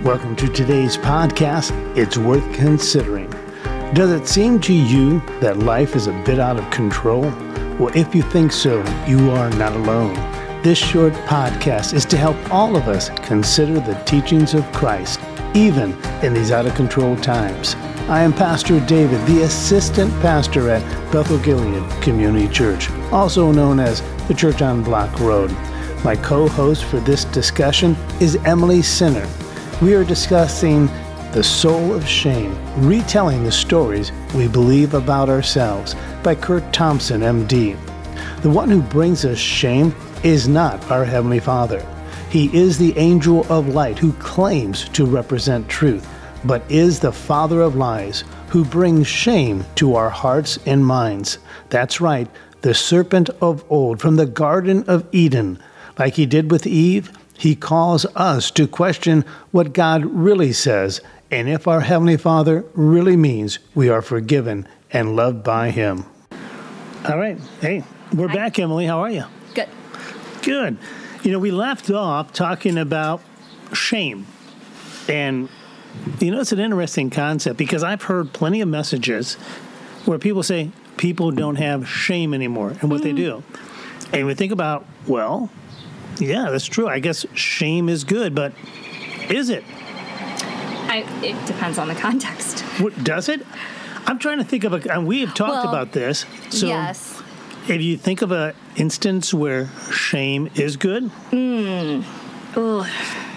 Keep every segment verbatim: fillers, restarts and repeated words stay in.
Welcome to today's podcast, It's Worth Considering. Does it seem to you that life is a bit out of control? Well, if you think so, you are not alone. This short podcast is to help all of us consider the teachings of Christ, even in these out-of-control times. I am Pastor David, the assistant pastor at Bethel Gilead Community Church, also known as the Church on Block Road. My co-host for this discussion is Emily Sinner. We are discussing The Soul of Shame, retelling the stories we believe about ourselves by Kurt Thompson, M D. The one who brings us shame is not our Heavenly Father. He is the angel of light who claims to represent truth, but is the father of lies who brings shame to our hearts and minds. That's right, the serpent of old from the Garden of Eden. Like he did with Eve, he calls us to question what God really says and if our Heavenly Father really means we are forgiven and loved by Him. All right. Hey, we're Hi. back, Emily. How are you? Good. Good. You know, we left off talking about shame. And, you know, it's an interesting concept because I've heard plenty of messages where people say people don't have shame anymore and what mm-hmm. they do. And we think about, well, yeah, that's true. I guess shame is good, but is it? I, it depends on the context. What, does it? I'm trying to think of a, and we have talked well, about this. So yes. If you think of an instance where shame is good? Mm. Ugh.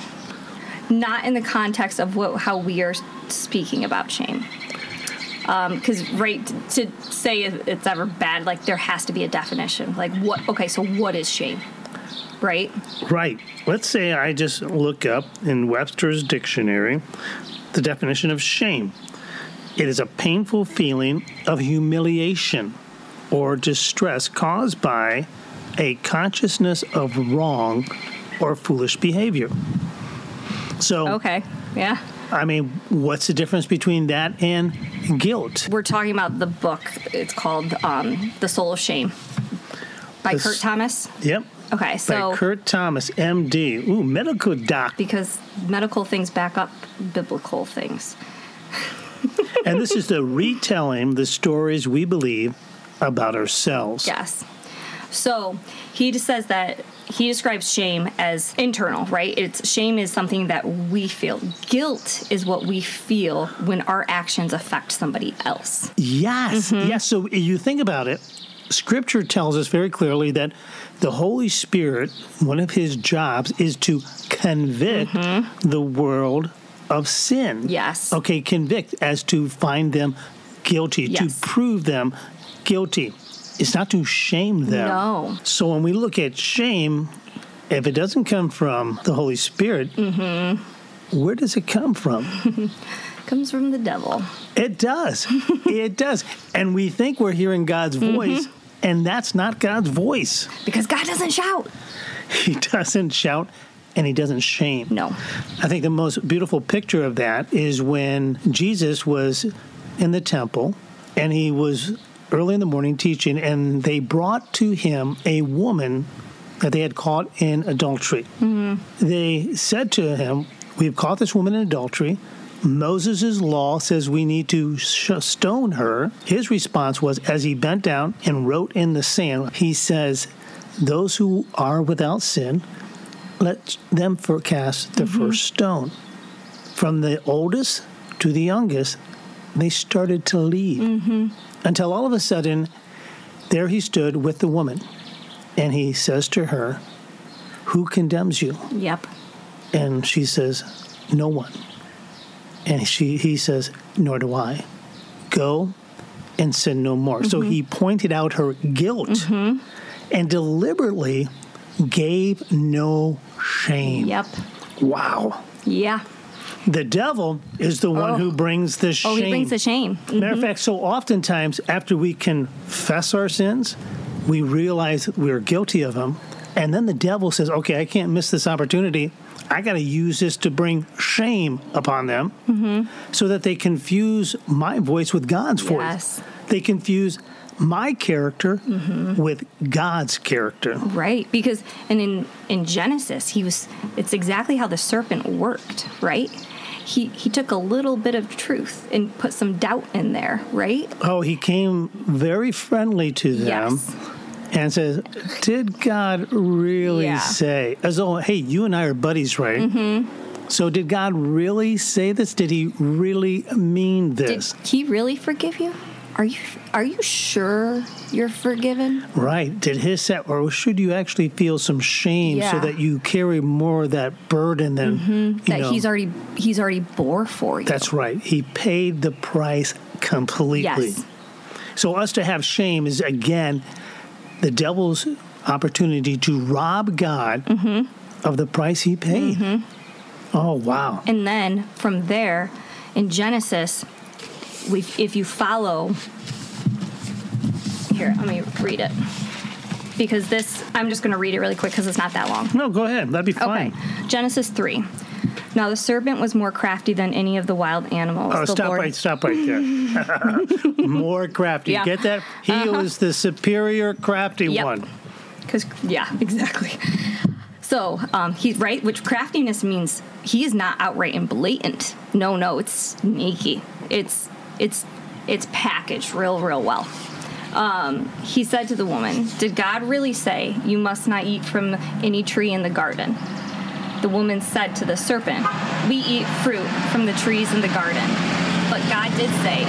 Not in the context of what, how we are speaking about shame. Because, um, right, to say it's ever bad, like, there has to be a definition. Like, what, okay, so what is shame? Right? Right. Let's say I just look up in Webster's dictionary the definition of shame. It is a painful feeling of humiliation or distress caused by a consciousness of wrong or foolish behavior. So, okay, yeah. I mean, what's the difference between that and guilt? We're talking about the book. It's called um, The Soul of Shame by This, Kurt Thomas. Yep. Okay, so... By Kurt Thomas, M D. Ooh, medical doc. Because medical things back up biblical things. And this is the retelling the stories we believe about ourselves. Yes. So he just says that he describes shame as internal, right? It's shame is something that we feel. Guilt is what we feel when our actions affect somebody else. Yes. Mm-hmm. Yes. So you think about it. Scripture tells us very clearly that the Holy Spirit, one of his jobs is to convict mm-hmm. the world of sin. Yes. Okay, convict as to find them guilty, yes. to prove them guilty. It's not to shame them. No. So when we look at shame, if it doesn't come from the Holy Spirit, mm-hmm. where does it come from? Comes from the devil. It does. It does. And we think we're hearing God's voice, mm-hmm. and that's not God's voice. Because God doesn't shout. He doesn't shout, and he doesn't shame. No. I think the most beautiful picture of that is when Jesus was in the temple, and he was early in the morning teaching, and they brought to him a woman that they had caught in adultery. Mm-hmm. They said to him, "We've caught this woman in adultery. Moses' law says we need to stone her." His response was, as he bent down and wrote in the sand, he says, "Those who are without sin, let them cast the mm-hmm. first stone." From the oldest to the youngest, they started to leave. Mm-hmm. Until all of a sudden, there he stood with the woman. And he says to her, "Who condemns you?" Yep. And she says, "No one." And she, he says, "Nor do I. Go and sin no more." Mm-hmm. So he pointed out her guilt mm-hmm. and deliberately gave no shame. Yep. Wow. Yeah. The devil is the one oh. who brings the shame. Oh, he brings the shame. Mm-hmm. Matter of fact, so oftentimes after we confess our sins, we realize we're guilty of them. And then the devil says, okay, I can't miss this opportunity. I got to use this to bring shame upon them mm-hmm. so that they confuse my voice with God's voice. Yes. They confuse my character mm-hmm. with God's character. Right, because and in in Genesis, he was it's exactly how the serpent worked, right? he, he took a little bit of truth and put some doubt in there, right? Oh, he came very friendly to them. Yes. And says, did God really Yeah. say, as though, hey, you and I are buddies, right? Mm-hmm. So did God really say this? Did he really mean this? Did he really forgive you? Are you are you sure you're forgiven? Right. Did his set, or should you actually feel some shame Yeah. so that you carry more of that burden than, Mm-hmm. you That know, he's already he's already bore for you. That's right. He paid the price completely. Yes. So us to have shame is, again, the devil's opportunity to rob God Mm-hmm. of the price he paid. Mm-hmm. Oh, wow. And then from there, in Genesis, we, if you follow, here, let me read it. Because this, I'm just going to read it really quick because it's not that long. No, go ahead. That'd be fine. Okay, Genesis three. Now the serpent was more crafty than any of the wild animals. Oh, the stop Lord... right, stop right there. More crafty. Yeah. Get that? He Uh-huh. was the superior crafty Yep. one. Because yeah, exactly. So um, he's right, which craftiness means he is not outright and blatant. No, no, it's sneaky. It's it's it's packaged real, real well. Um, he said to the woman, "Did God really say you must not eat from any tree in the garden?" The woman said to the serpent, "We eat fruit from the trees in the garden, but God did say,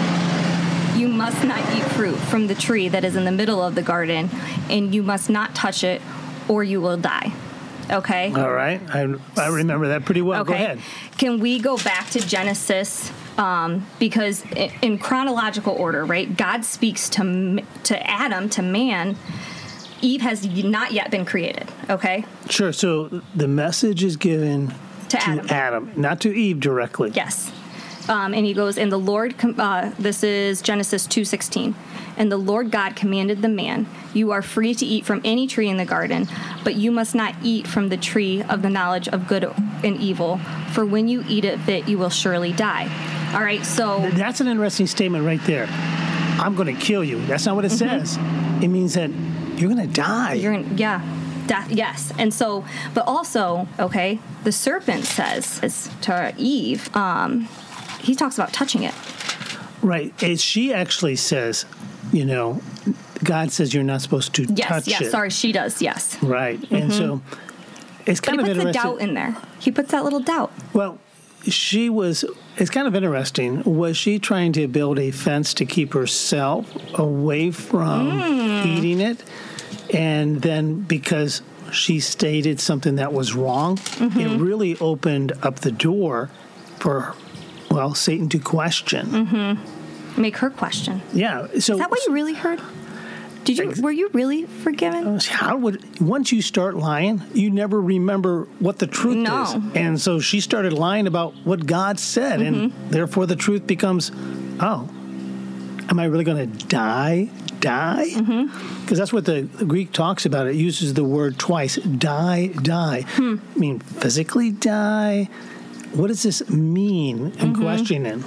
you must not eat fruit from the tree that is in the middle of the garden, and you must not touch it, or you will die." Okay? All right. I, I remember that pretty well. Okay. Go ahead. Can we go back to Genesis? Um, because i- in chronological order, right? God speaks to m- to Adam, to man. Eve has not yet been created. Okay? Sure. So the message is given To Adam. Adam, not to Eve directly. Yes. Um, and he goes, and the Lord, com- uh, this is Genesis two sixteen. And the Lord God commanded the man, you are free to eat from any tree in the garden, but you must not eat from the tree of the knowledge of good and evil, for when you eat of it, you will surely die. All right, so... That's an interesting statement right there. I'm going to kill you. That's not what it Mm-hmm. says. It means that you're going to die. You're in, yeah, death, yes. And so, but also, okay, the serpent says is to Eve, um, he talks about touching it. Right. And she actually says, you know, God says you're not supposed to Yes, touch yes, it. sorry, she does, yes. Right. And so it's But kind he of puts the interesting. doubt in there. He puts that little doubt. Well, she was, it's kind of interesting. Was she trying to build a fence to keep herself away from Mm. eating it? And then because she stated something that was wrong, Mm-hmm. it really opened up the door for, well, Satan to question. Mm-hmm. Make her question. Yeah. So Is that what you really heard? Did you? Were you really forgiven? how would, once you start lying, you never remember what the truth No. is. And so she started lying about what God said, Mm-hmm. and therefore the truth becomes, oh, am I really going to die? Die? Because Mm-hmm. that's what the, the Greek talks about. It uses the word twice, die, die. Hmm. I mean, physically die? What does this mean? I'm Mm-hmm. questioning.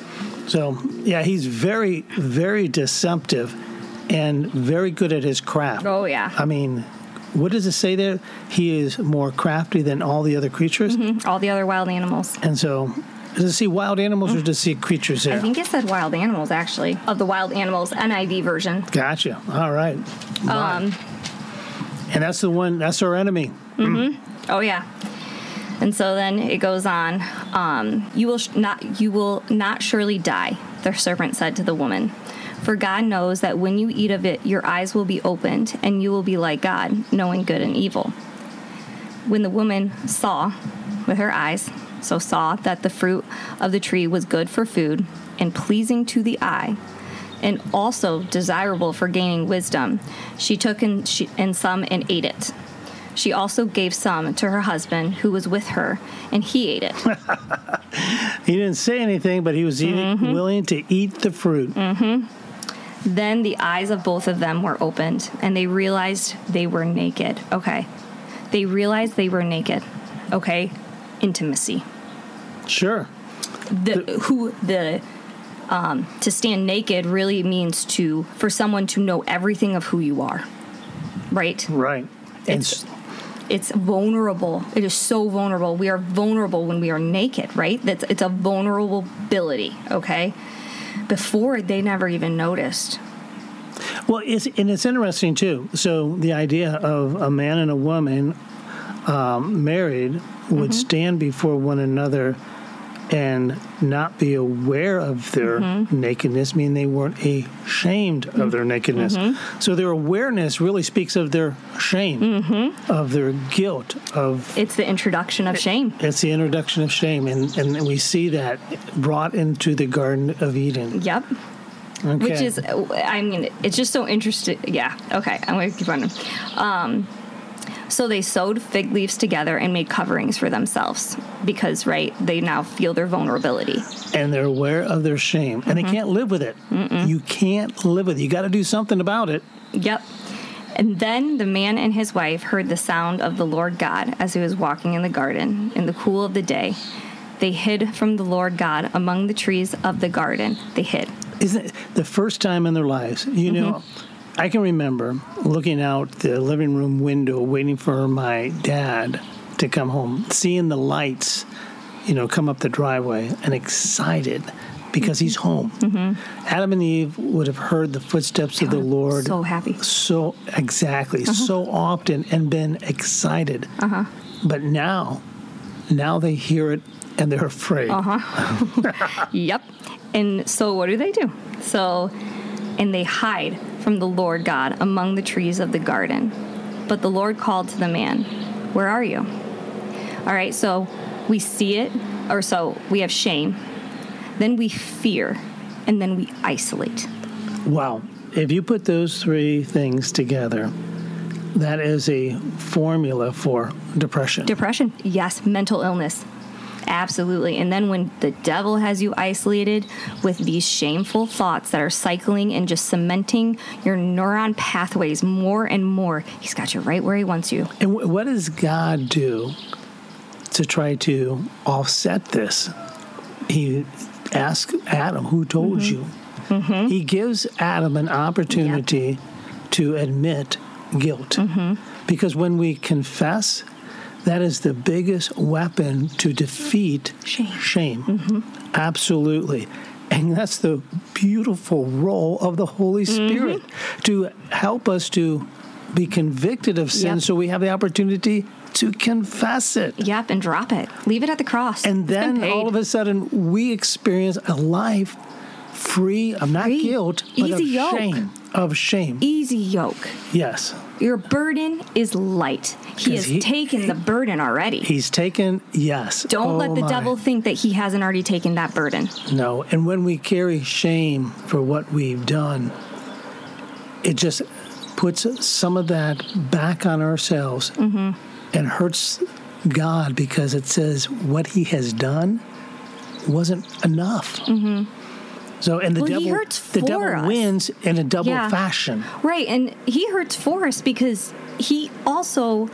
So, yeah, he's very, very deceptive and very good at his craft. Oh, yeah. I mean, what does it say there? He is more crafty than all the other creatures. Mhm. All the other wild animals. And so, does it see wild animals or does it see creatures there? I think it said wild animals, actually. Of the wild animals, N I V version. Gotcha. All right. Wow. Um, and that's the one, that's our enemy. oh, yeah. And so then it goes on. Um, you will sh- not. You will not surely die, the serpent said to the woman. For God knows that when you eat of it, your eyes will be opened, and you will be like God, knowing good and evil. When the woman saw with her eyes, so saw that the fruit of the tree was good for food and pleasing to the eye, and also desirable for gaining wisdom, she took in, she, in some and ate it. She also gave some to her husband who was with her, and he ate it. He didn't say anything, but he was eating, Mm-hmm. willing to eat the fruit. Mm-hmm. Then the eyes of both of them were opened, and they realized they were naked. Okay. They realized they were naked. Okay. Intimacy. Sure. The who the um, to stand naked really means to for someone to know everything of who you are. Right. Right. And It's- s- it's vulnerable. It is so vulnerable. We are vulnerable when we are naked, right? That's it's a vulnerability, okay? Before, they never even noticed. Well, it's, and it's interesting, too. So the idea of a man and a woman um, married would mm-hmm. stand before one another and not be aware of their mm-hmm. nakedness, meaning they weren't ashamed mm-hmm. of their nakedness. Mm-hmm. So their awareness really speaks of their shame, mm-hmm. of their guilt. Of It's the introduction of shame. It's the introduction of shame, and, and we see that brought into the Garden of Eden. Yep. Okay. Which is, I mean, it's just so interesting. Yeah, okay, I'm going to keep running. Um, so they sewed fig leaves together and made coverings for themselves because, right, they now feel their vulnerability. And they're aware of their shame, and mm-hmm. they can't live with it. Mm-mm. You can't live with it. You got to do something about it. Yep. And then the man and his wife heard the sound of the Lord God as he was walking in the garden in the cool of the day. They hid from the Lord God among the trees of the garden. They hid. Isn't it the first time in their lives? You know, mm-hmm. I can remember looking out the living room window, waiting for my dad to come home, seeing the lights, you know, come up the driveway, and excited because mm-hmm. he's home. Mm-hmm. Adam and Eve would have heard the footsteps of the Lord. So happy. So, exactly, uh-huh. so often, and been excited. Uh-huh. But now, now they hear it and they're afraid. Uh-huh. Yep. And so what do they do? So, and they hide from the Lord God among the trees of the garden. But the Lord called to the man, "Where are you?" All right, so we see it, or so we have shame, then we fear, and then we isolate. Wow. If you put those three things together, that is a formula for depression. Depression, yes, mental illness. Absolutely. And then when the devil has you isolated with these shameful thoughts that are cycling and just cementing your neuron pathways more and more, he's got you right where he wants you. And w- what does God do to try to offset this? He asks Adam, "Who told mm-hmm. you?" Mm-hmm. He gives Adam an opportunity yep. to admit guilt. Mm-hmm. Because when we confess, that is the biggest weapon to defeat shame. Shame. Mm-hmm. Absolutely. And that's the beautiful role of the Holy Spirit, mm-hmm. to help us to be convicted of sin yep. so we have the opportunity to confess it. Yep, and drop it. Leave it at the cross. And it's then all of a sudden we experience a life free of not free. guilt, but Easy of yoke. shame. Of shame. Easy yoke. Yes. Your burden is light. He has he, taken the burden already. He's taken, yes. Don't oh let the my. devil think that he hasn't already taken that burden. No. And when we carry shame for what we've done, it just puts some of that back on ourselves mm-hmm. and hurts God, because it says what he has done wasn't enough. Mm-hmm. So, and the well, devil, he hurts the for devil us. wins in a double yeah. fashion. Right, and he hurts for us because he also,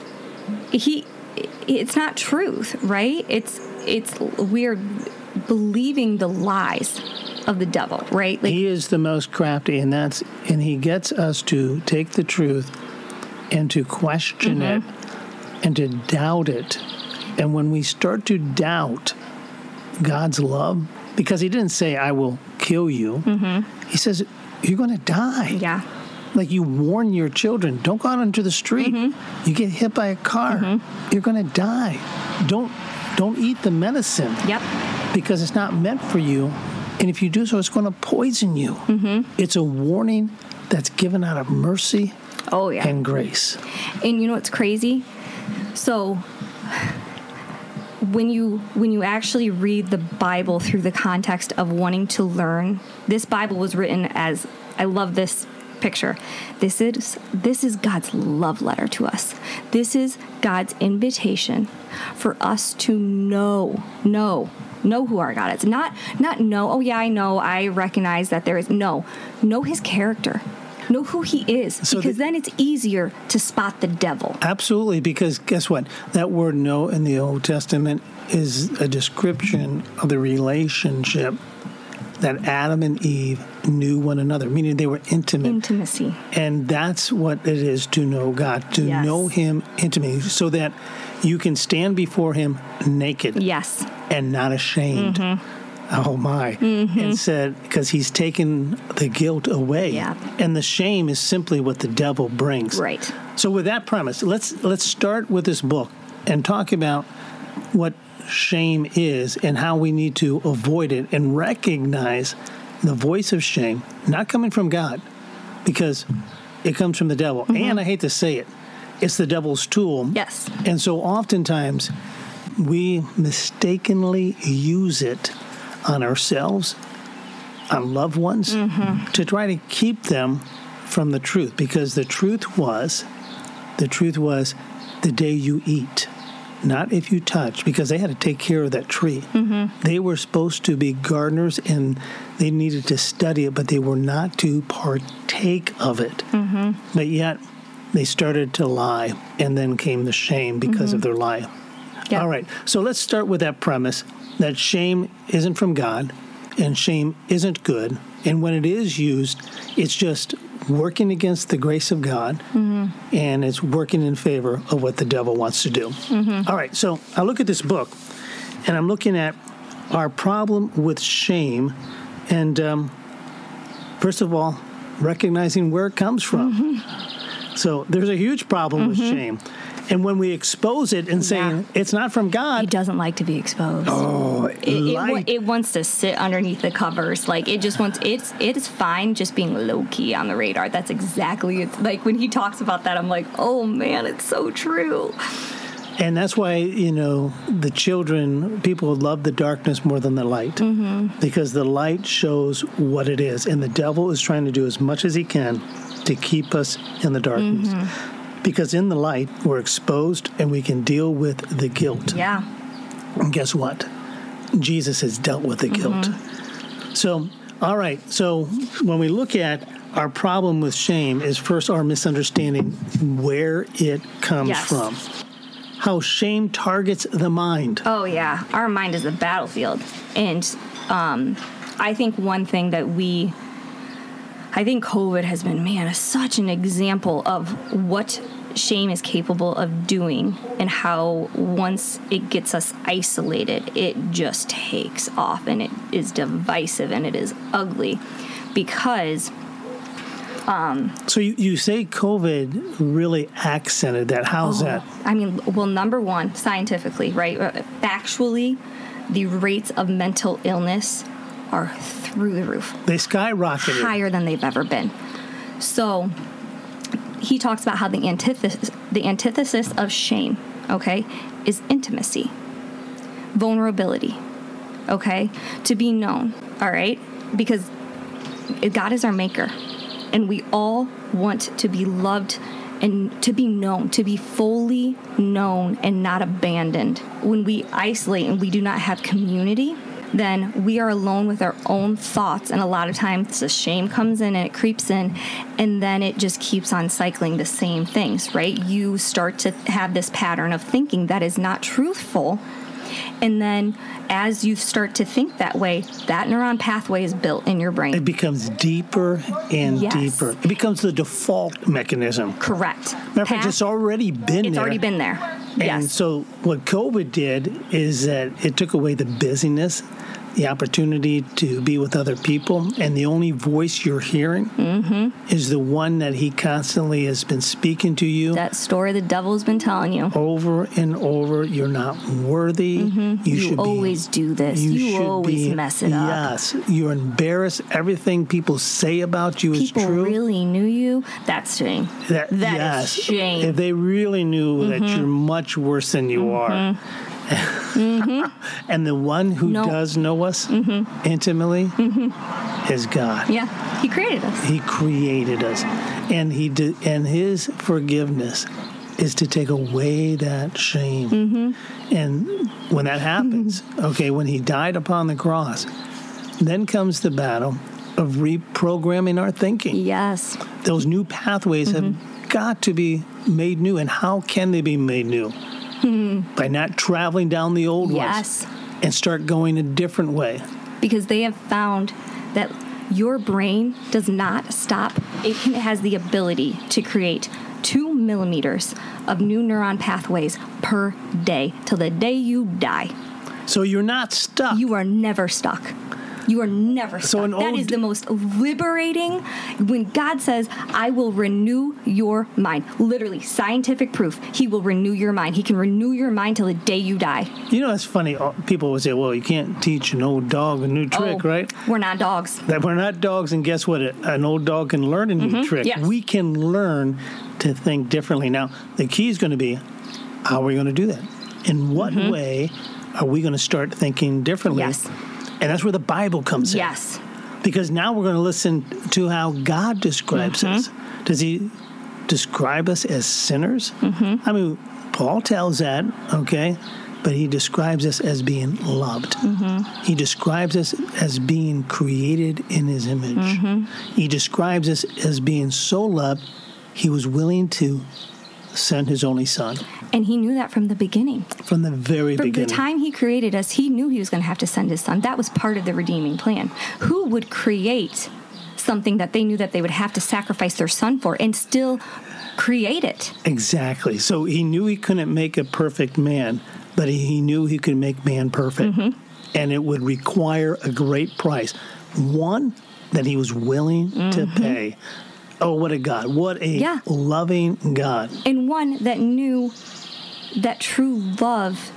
he, it's not truth, right? It's, it's, we're believing the lies of the devil, right? Like, he is the most crafty, and that's, and he gets us to take the truth and to question mm-hmm. it and to doubt it. And when we start to doubt God's love, because he didn't say, "I will kill you." Mm-hmm. He says, "You're going to die." Yeah. Like you warn your children, don't go out into the street. Mm-hmm. You get hit by a car, mm-hmm. you're going to die. Don't don't eat the medicine. Yep. Because it's not meant for you. And if you do so, it's going to poison you. Mm-hmm. It's a warning that's given out of mercy oh, yeah. and grace. And you know what's crazy? So when you when you actually read the Bible through the context of wanting to learn, this Bible was written as, I love this picture. This is this is God's love letter to us. This is God's invitation for us to know, know, know who our God is. Not not know, oh yeah, I know, I recognize that there is, no, know his character. Know who he is, so because the, then it's easier to spot the devil. Absolutely, because guess what? That word "know" in the Old Testament is a description of the relationship that Adam and Eve knew one another, meaning they were intimate. Intimacy. And that's what it is to know God, to Yes. know Him intimately, so that you can stand before Him naked Yes. and not ashamed. Mm-hmm. Oh, my. Mm-hmm. And said, because He's taken the guilt away. Yeah. And the shame is simply what the devil brings. Right. So with that premise, let's let's start with this book and talk about what shame is and how we need to avoid it and recognize the voice of shame not coming from God, because it comes from the devil. Mm-hmm. And I hate to say it, it's the devil's tool. Yes. And so oftentimes we mistakenly use it on ourselves, on loved ones, mm-hmm. to try to keep them from the truth. Because the truth was, the truth was the day you eat, not if you touch, because they had to take care of that tree. Mm-hmm. They were supposed to be gardeners and they needed to study it, but they were not to partake of it. Mm-hmm. But yet they started to lie, and then came the shame because mm-hmm. of their lie. Yep. All right, so let's start with that premise that shame isn't from God and shame isn't good. And when it is used, it's just working against the grace of God, mm-hmm. and it's working in favor of what the devil wants to do. Mm-hmm. All right, so I look at this book, and I'm looking at our problem with shame, and um, first of all, recognizing where it comes from. Mm-hmm. So there's a huge problem mm-hmm. with shame. And when we expose it and saying yeah. it's not from God, He doesn't like to be exposed. Oh, it, it, it wants to sit underneath the covers. Like it just wants. It's it is fine just being low key on the radar. That's exactly it's like when he talks about that. I'm like, oh man, it's so true. And that's why, you know, the children, people love the darkness more than the light, mm-hmm. because the light shows what it is, and the devil is trying to do as much as he can to keep us in the darkness. Mm-hmm. Because in the light, we're exposed and we can deal with the guilt. Yeah. And guess what? Jesus has dealt with the guilt. Mm-hmm. So, all right. So when we look at our problem with shame is first our misunderstanding where it comes yes. from. How shame targets the mind. Oh, yeah. Our mind is a battlefield. And um, I think one thing that we... I think COVID has been, man, such an example of what shame is capable of doing and how once it gets us isolated, it just takes off and it is divisive and it is ugly because... Um, so you, you say COVID really accented that. How's oh, that? I mean, well, number one, scientifically, right? Factually, the rates of mental illness are through the roof. They skyrocketed. Higher than they've ever been. So he talks about how the antithesis, the antithesis of shame, okay, is intimacy, vulnerability, okay, to be known, all right, because God is our maker, and we all want to be loved and to be known, to be fully known and not abandoned. When we isolate and we do not have community, then we are alone with our own thoughts. And a lot of times the shame comes in and it creeps in, and then it just keeps on cycling the same things, right? You start to have this pattern of thinking that is not truthful. And then as you start to think that way, that neuron pathway is built in your brain. It becomes deeper and yes. deeper. It becomes the default mechanism. Correct. Matter of fact, it's already been it's there. It's already been there. And yes. so what COVID did is that it took away the busyness, the opportunity to be with other people, and the only voice you're hearing mm-hmm. is the one that he constantly has been speaking to you. That story the devil's been telling you. Over and over, you're not worthy. Mm-hmm. You, you should always be, do this. You, you always be, mess it up. Yes. You're embarrassed. Everything people say about you people is true. People really knew you. That's shame. That, that yes. is shame. If they really knew mm-hmm. that you're much worse than you mm-hmm. are. mm-hmm. And the one who no. does know us mm-hmm. intimately mm-hmm. is God. Yeah, He created us. He created us, and He did, and His forgiveness is to take away that shame. Mm-hmm. And when that happens, mm-hmm. okay, when He died upon the cross, then comes the battle of reprogramming our thinking. Yes, those new pathways mm-hmm. have got to be made new, and how can they be made new? Mm-hmm. By not traveling down the old yes. ones and start going a different way. Because they have found that your brain does not stop. It can, it has the ability to create two millimeters of new neuron pathways per day till the day you die. So you're not stuck. You are never stuck. You are never stuck. So that is the most liberating. When God says, I will renew your mind, literally scientific proof, he will renew your mind. He can renew your mind till the day you die. You know, it's funny. People would say, well, you can't teach an old dog a new trick, oh, right? We're not dogs. That we're not dogs, and guess what? An old dog can learn a new mm-hmm. trick. Yes. We can learn to think differently. Now, the key is going to be, how are we going to do that? In what mm-hmm. way are we going to start thinking differently? Yes. And that's where the Bible comes in. Yes. Because now we're going to listen to how God describes mm-hmm. us. Does he describe us as sinners? Mm-hmm. I mean, Paul tells that, okay? But he describes us as being loved. Mm-hmm. He describes us as being created in his image. Mm-hmm. He describes us as being so loved, he was willing to send his only son. And he knew that from the beginning. From the very from beginning. From the time he created us, he knew he was going to have to send his son. That was part of the redeeming plan. Who would create something that they knew that they would have to sacrifice their son for and still create it? Exactly. So he knew he couldn't make a perfect man, but he, he knew he could make man perfect. Mm-hmm. And it would require a great price. One that he was willing mm-hmm. to pay. Oh, what a God. What a yeah. loving God. And one that knew that true love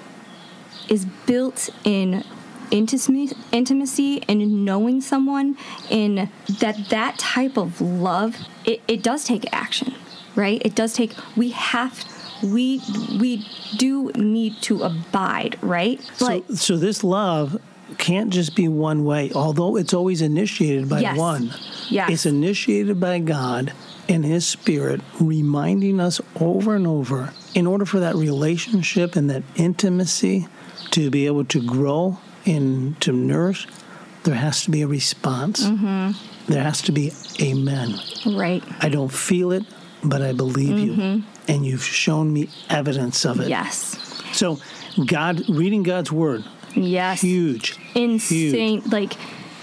is built in intimacy, intimacy and knowing someone, in that that type of love, it, it does take action, right? It does take, we have, we we do need to abide, right? So, so this love can't just be one way, although it's always initiated by yes. one. Yes. It's initiated by God and his Spirit, reminding us over and over, in order for that relationship and that intimacy to be able to grow and to nourish, there has to be a response. Mm-hmm. There has to be amen. Right. I don't feel it, but I believe mm-hmm. you. And you've shown me evidence of it. Yes. So God, reading God's word, yes. huge. Insane. Huge. Like,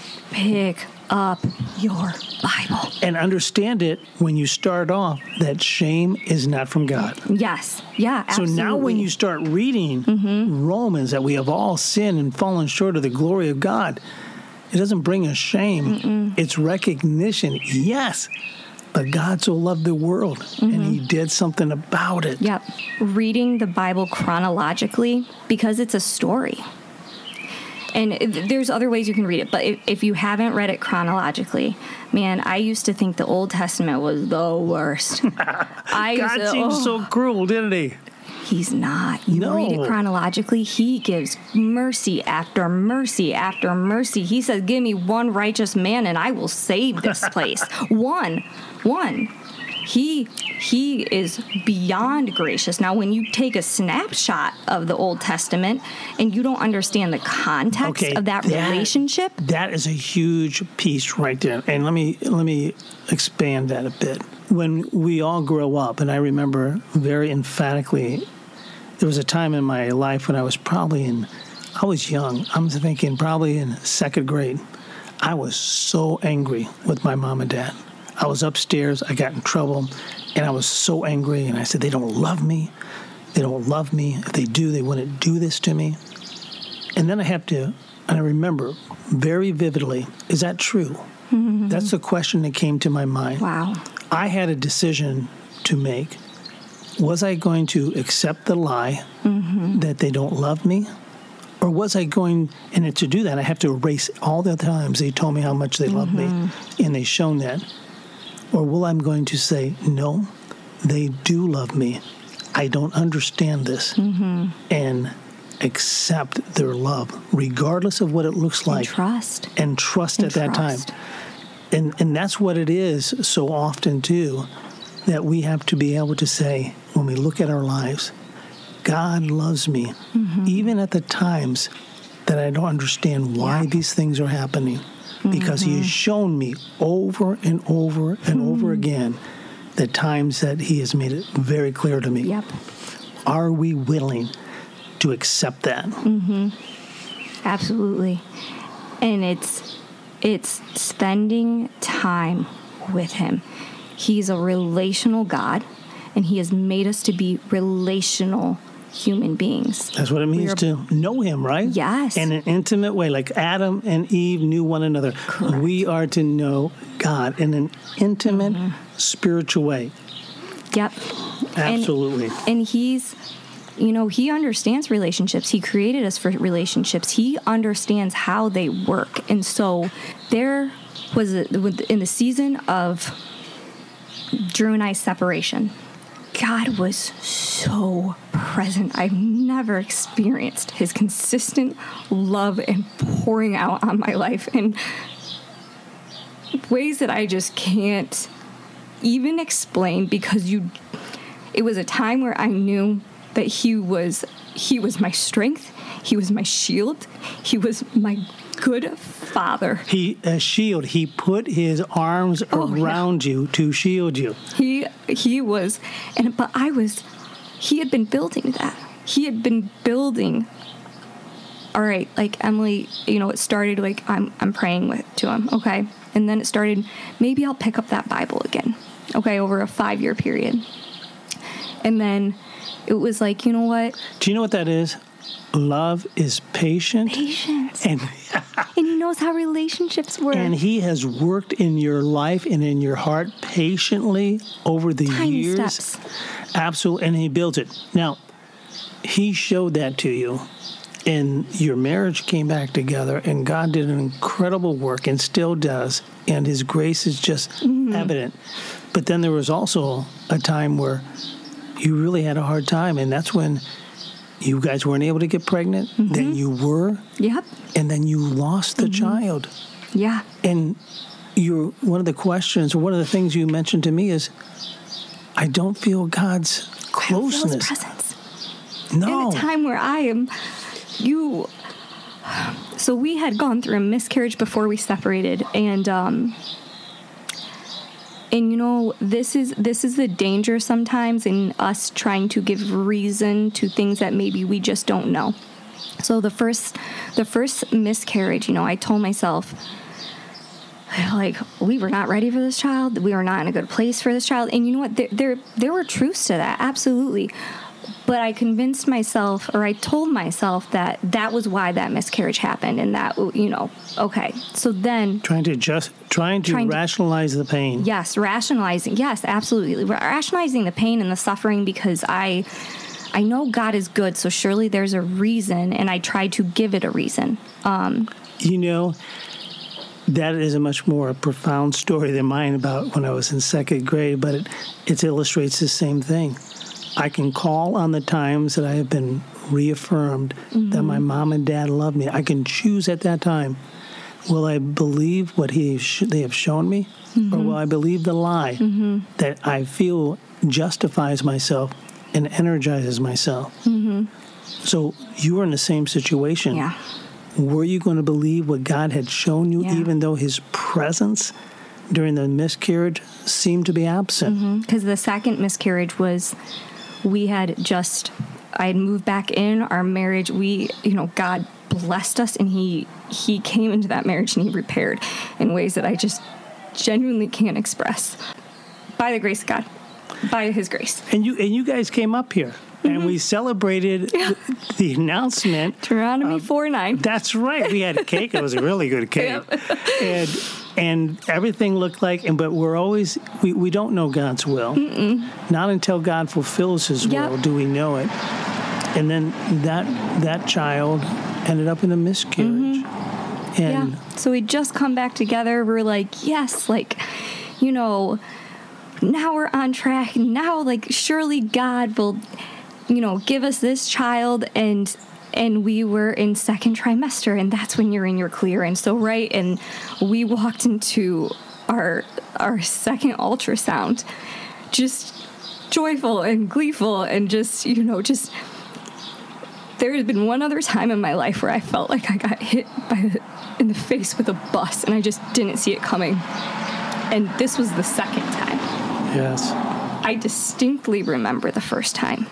pick up your Bible. And understand it when you start off that shame is not from God. Yes. Yeah, absolutely. So now when you start reading mm-hmm. Romans, that we have all sinned and fallen short of the glory of God, it doesn't bring us shame. Mm-mm. It's recognition. Yes, but God so loved the world, mm-hmm. and he did something about it. Yep. Reading the Bible chronologically, because it's a story. And there's other ways you can read it, but if, if you haven't read it chronologically, man, I used to think the Old Testament was the worst. I God used to, seems oh, so cruel, didn't he? He's not. You no. read it chronologically, he gives mercy after mercy after mercy. He says, give me one righteous man and I will save this place. one. One. He he is beyond gracious. Now, when you take a snapshot of the Old Testament and you don't understand the context okay, of that, that relationship, that is a huge piece right there. And let me let me expand that a bit. When we all grow up, and I remember very emphatically, there was a time in my life when I was probably in, I was young. I'm thinking probably in second grade. I was so angry with my mom and dad. I was upstairs, I got in trouble, and I was so angry, and I said, they don't love me. They don't love me. If they do, they wouldn't do this to me. And then I have to, and I remember very vividly, is that true? Mm-hmm. That's the question that came to my mind. Wow. I had a decision to make. Was I going to accept the lie mm-hmm. that they don't love me? Or was I going, and to do that, I have to erase all the times they told me how much they love mm-hmm. me, and they shown that. Or will I going to say, no, they do love me. I don't understand this. Mm-hmm. And accept their love, regardless of what it looks like. And trust. And trust and at that trust. time. And and that's what it is so often, too, that we have to be able to say, when we look at our lives, God loves me, mm-hmm. even at the times that I don't understand why yeah. these things are happening. Because mm-hmm. he has shown me over and over and mm-hmm. over again the times that he has made it very clear to me. Yep. Are we willing to accept that? Mm-hmm. Absolutely. And it's it's spending time with him. He's a relational God, and he has made us to be relational human beings. That's what it means are, to know him, right? Yes. In an intimate way, like Adam and Eve knew one another. Correct. We are to know God in an intimate, mm-hmm. spiritual way. Yep. Absolutely. And, and he's, you know, he understands relationships. He created us for relationships. He understands how they work. And so there was, a, in the season of Drew and I's separation, God was so present. I've never experienced his consistent love and pouring out on my life in ways that I just can't even explain, because you it was a time where I knew that he was he was my strength, he was my shield, he was my good father. He a shield. He put his arms oh, around yeah. you to shield you. He he was, and but I was. He had been building that. He had been building. All right, like Emily, you know, it started like I'm I'm praying with to him, okay, and then it started. Maybe I'll pick up that Bible again, okay, over a five year period, and then it was like, you know what? Do you know what that is? Love is patient. Patience. And, and he knows how relationships work. And he has worked in your life and in your heart patiently over the Tiny years. Steps. Absolutely. And he built it. Now, he showed that to you. And your marriage came back together. And God did an incredible work and still does. And his grace is just mm-hmm. evident. But then there was also a time where you really had a hard time. And that's when you guys weren't able to get pregnant, mm-hmm. then you were, yep, and then you lost the mm-hmm. child. Yeah. And you're, one of the questions, or one of the things you mentioned to me is, I don't feel God's closeness. I don't feel his presence. No. In a time where I am, you, so we had gone through a miscarriage before we separated, and, um, And, you know, this is this is the danger sometimes in us trying to give reason to things that maybe we just don't know. So the first the first miscarriage, you know, I told myself, like, we were not ready for this child. We were not in a good place for this child. And you know what? There there, there were truths to that, absolutely. But I convinced myself, or I told myself that that was why that miscarriage happened, and that, you know, okay. So then... Trying to just, trying to trying rationalize to, the pain. Yes, rationalizing. Yes, absolutely. Rationalizing the pain and the suffering, because I, I know God is good, so surely there's a reason, and I tried to give it a reason. Um, you know, that is a much more profound story than mine about when I was in second grade, but it, it illustrates the same thing. I can call on the times that I have been reaffirmed mm-hmm. that my mom and dad love me. I can choose at that time. Will I believe what he sh- they have shown me? Mm-hmm. Or will I believe the lie mm-hmm. that I feel justifies myself and energizes myself? Mm-hmm. So you were in the same situation. Yeah. Were you going to believe what God had shown you, yeah. even though his presence during the miscarriage seemed to be absent? Because mm-hmm. the second miscarriage was... We had just, I had moved back in our marriage. We, you know, God blessed us, and he, he came into that marriage and he repaired in ways that I just genuinely can't express. By the grace of God, by his grace. And you, and you guys came up here mm-hmm. and we celebrated yeah. the, the announcement. Deuteronomy four nine. That's right. We had a cake. It was a really good cake. Yep. And, And everything looked like, and but we're always, we, we don't know God's will. Mm-mm. Not until God fulfills his yep. will do we know it. And then that that child ended up in a miscarriage. Mm-hmm. And yeah. So we just come back together. We're like, yes, like, you know, now we're on track. Now, like, surely God will, you know, give us this child. And And we were in second trimester, and that's when you're in your clear. And so, right, and we walked into our our second ultrasound, just joyful and gleeful, and just, you know, just, there has been one other time in my life where I felt like I got hit by the, in the face with a bus, and I just didn't see it coming. And this was the second time. Yes. I distinctly remember the first time.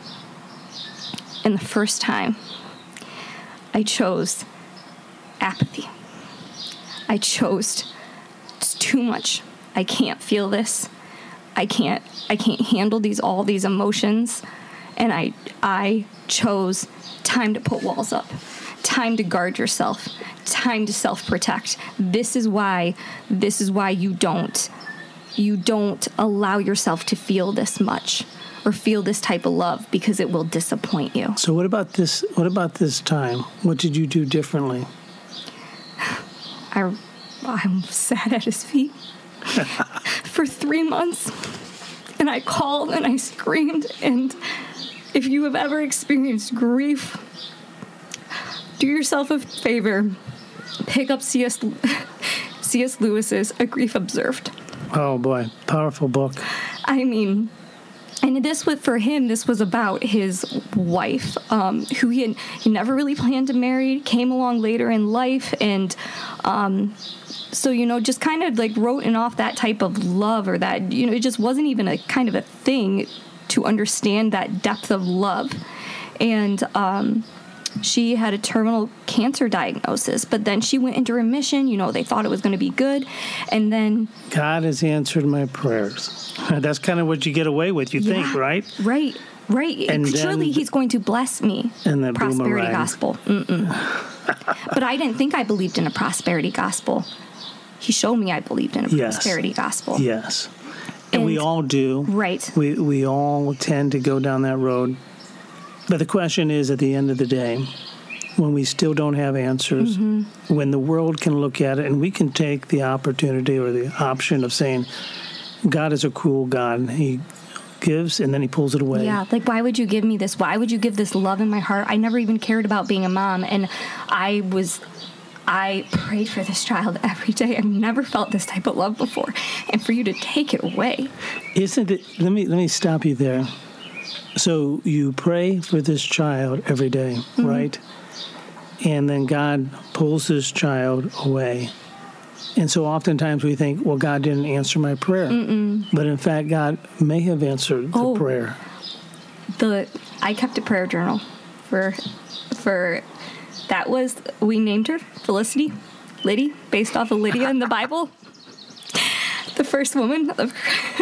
And the first time, I chose apathy. I chose it's too much. I can't feel this. I can't I can't handle these all these emotions. And I I chose time to put walls up. Time to guard yourself. Time to self-protect. This is why this is why you don't you don't allow yourself to feel this much or feel this type of love, because it will disappoint you. So what about this what about this time? What did you do differently? I I sat at his feet for three months, and I called and I screamed. And if you have ever experienced grief, do yourself a favor, pick up C S C S Lewis's A Grief Observed. Oh boy, powerful book. I mean, and this was for him. This was about his wife, um, who he had he never really planned to marry. Came along later in life, and um, so you know, just kind of like wrote off that type of love, or that, you know, it just wasn't even a kind of a thing to understand that depth of love. And um, she had a terminal cancer diagnosis, but then she went into remission. You know, they thought it was going to be good, and then God has answered my prayers. That's kind of what you get away with, you yeah, think, right? Right, right. And surely then, He's going to bless me. And the prosperity boomerang. gospel. Mm-mm. But I didn't think I believed in a prosperity gospel. He showed me I believed in a yes. prosperity gospel. Yes. And, and we all do. Right. We we all tend to go down that road. But the question is, at the end of the day, when we still don't have answers, mm-hmm. when the world can look at it and we can take the opportunity or the option of saying, God is a cruel God. He gives and then he pulls it away. Yeah, like, why would you give me this? Why would you give this love in my heart? I never even cared about being a mom, and I was... I prayed for this child every day. I've never felt this type of love before. And for you to take it away. Isn't it, let me let me stop you there. So you pray for this child every day, mm-hmm. right? And then God pulls this child away. And so oftentimes we think, well, God didn't answer my prayer. Mm-mm. But in fact, God may have answered the oh, prayer. The I kept a prayer journal for for that was, we named her Felicity, Liddy, based off of Lydia in the Bible. The first woman of,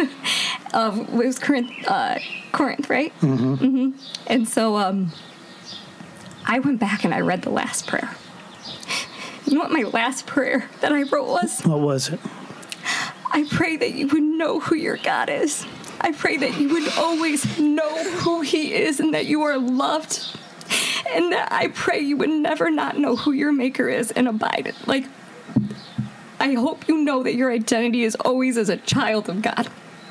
of it was Corinth, uh, Corinth, right? Mm-hmm. Mm-hmm. And so um, I went back and I read the last prayer. You know what my last prayer that I wrote was? What was it? I pray that you would know who your God is. I pray that you would always know who He is and that you are loved. And that I pray you would never not know who your Maker is and abide. Like, I hope you know that your identity is always as a child of God.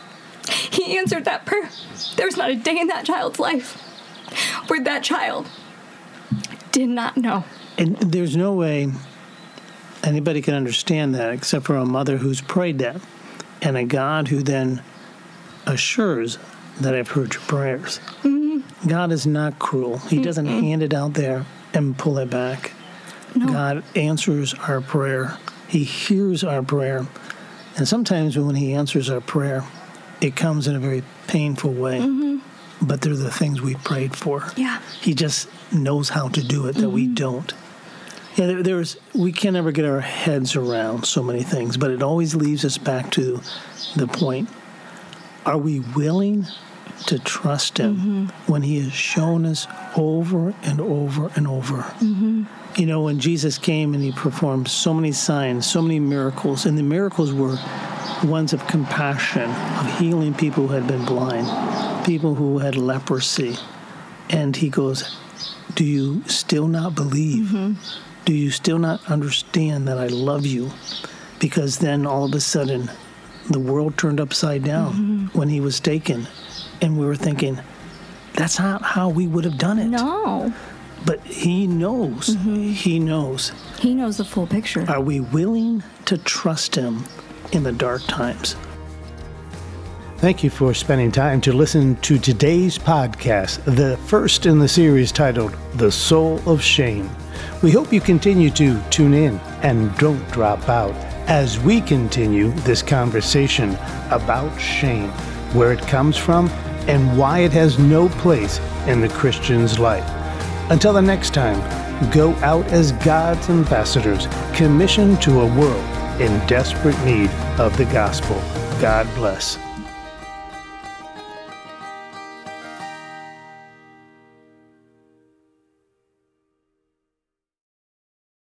He answered that prayer. There's not a day in that child's life where that child did not know. And there's no way anybody can understand that except for a mother who's prayed that, and a God who then assures that I've heard your prayers. Mm-hmm. God is not cruel. He doesn't Mm-mm. hand it out there and pull it back. No. God answers our prayer. He hears our prayer. And sometimes when He answers our prayer, it comes in a very painful way. Mm-hmm. But they're the things we prayed for. Yeah. He just knows how to do it that mm-hmm. we don't. Yeah, there, there's we can never get our heads around so many things, but it always leaves us back to the point. Are we willing to trust Him mm-hmm. when He has shown us over and over and over? Mm-hmm. You know, when Jesus came and He performed so many signs, so many miracles, and the miracles were ones of compassion, of healing people who had been blind, people who had leprosy. And He goes, do you still not believe? Mm-hmm. Do you still not understand that I love you? Because then all of a sudden, the world turned upside down mm-hmm. when He was taken. And we were thinking, that's not how we would have done it. No. But He knows. Mm-hmm. He knows. He knows the full picture. Are we willing to trust Him in the dark times? Thank you for spending time to listen to today's podcast, the first in the series titled The Soul of Shame. We hope you continue to tune in and don't drop out as we continue this conversation about shame, where it comes from, and why it has no place in the Christian's life. Until the next time, go out as God's ambassadors, commissioned to a world in desperate need of the gospel. God bless.